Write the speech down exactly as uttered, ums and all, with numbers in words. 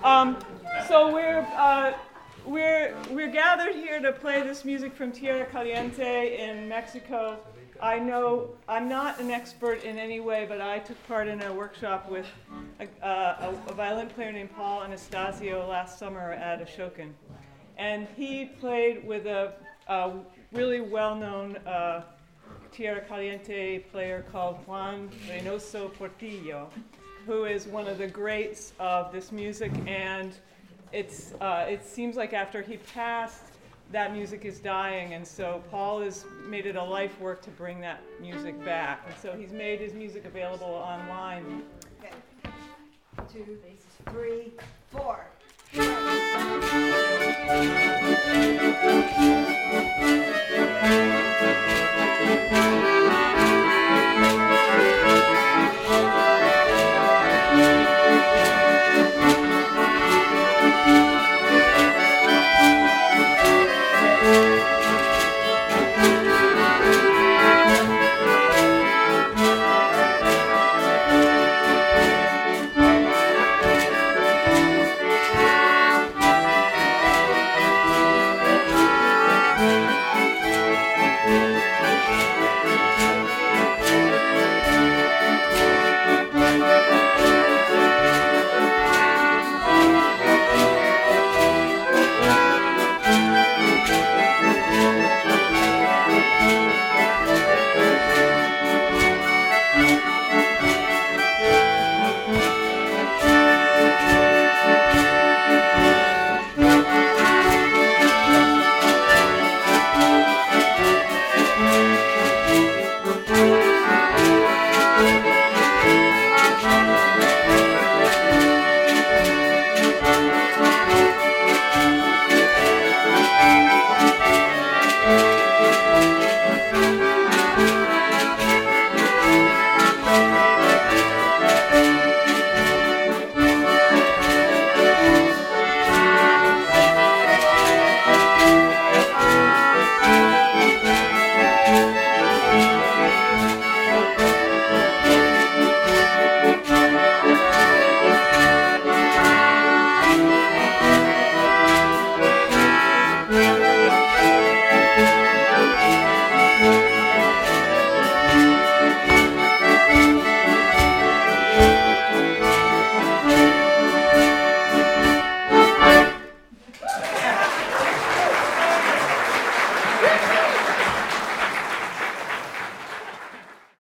Um, so we're uh, we're we're gathered here to play this music from Tierra Caliente in Mexico. I know I'm not an expert in any way, but I took part in a workshop with a, uh, a, a violin player named Paul Anastasio last summer at Ashokan, and he played with a, a really well-known uh, Tierra Caliente player called Juan Reynoso Portillo, who is one of the greats of this music, and it's uh, it seems like after he passed, that music is dying, and so Paul has made it a life work to bring that music back, and so he's made his music available online. Okay. Two, three, four.